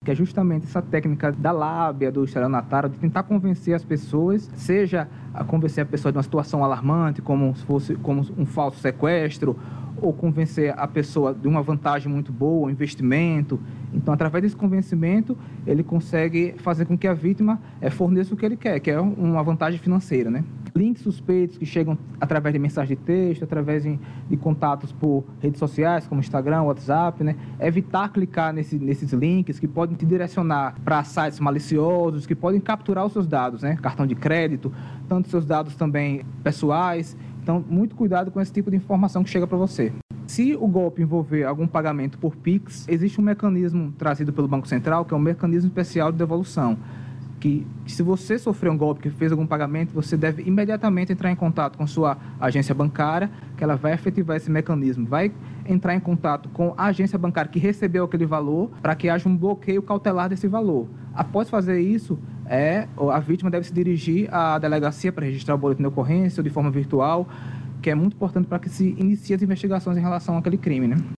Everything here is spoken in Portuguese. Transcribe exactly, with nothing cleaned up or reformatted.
que é justamente essa técnica da lábia, do estelionatário, de tentar convencer as pessoas, seja a convencer a pessoa de uma situação alarmante, como se fosse como um falso sequestro, ou convencer a pessoa de uma vantagem muito boa, um investimento. Então, através desse convencimento, ele consegue fazer com que a vítima é, forneça o que ele quer, que é uma vantagem financeira, né? Links suspeitos que chegam através de mensagem de texto, através de, de contatos por redes sociais, como Instagram, WhatsApp, né? Evitar clicar nesse, nesses links que podem te direcionar para sites maliciosos, que podem capturar os seus dados, né? Cartão de crédito, tanto seus dados também pessoais. Então, muito cuidado com esse tipo de informação que chega para você. Se o golpe envolver algum pagamento por Pix, existe um mecanismo trazido pelo Banco Central, que é um mecanismo especial de devolução, que se você sofreu um golpe, que fez algum pagamento, você deve imediatamente entrar em contato com sua agência bancária, que ela vai efetivar esse mecanismo, vai entrar em contato com a agência bancária que recebeu aquele valor, para que haja um bloqueio cautelar desse valor. Após fazer isso, é, a vítima deve se dirigir à delegacia para registrar o boletim de ocorrência ou de forma virtual, que é muito importante para que se inicie as investigações em relação àquele crime, né?